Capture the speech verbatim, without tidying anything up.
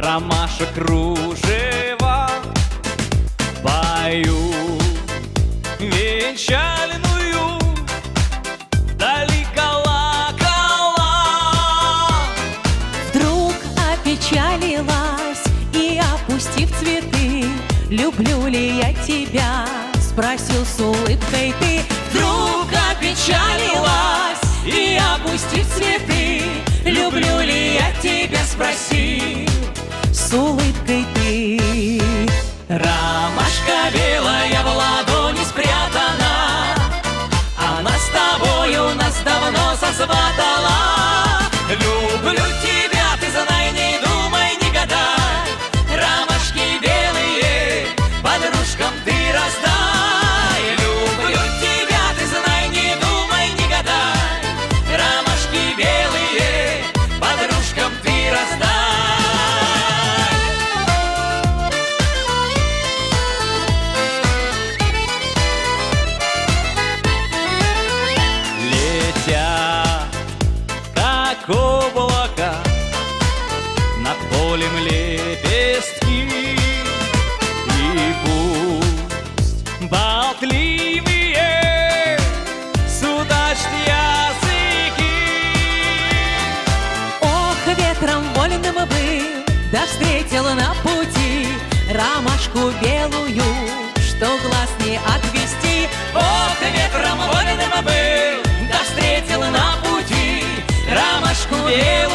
ромашек кружева пою венчальную, вдали колокола. Вдруг опечалилась и, опустив цветы, люблю ли я тебя, спросил с улыбкой ты. Вдруг опечалилась и, опустив цветы, люблю ли я тебя, спросил с улыбкой ты. Ромашка белая в ладони спрятана, она с тобою нас давно сосватала. Люблю тебя, ты знай, не думай, не гадай, ромашки белые подружкам ты раздай. Люблю тебя, ты знай, не думай, не гадай, ромашки белые подружкам ты раздай. Как облако над полем лепестки, и пусть болтливые судачат языки. Ох, ветром вольным был, да встретил на пути ромашку белую, что глаз не отвести. Ох, ветром вольным был, да встретил на пути ромашку белую,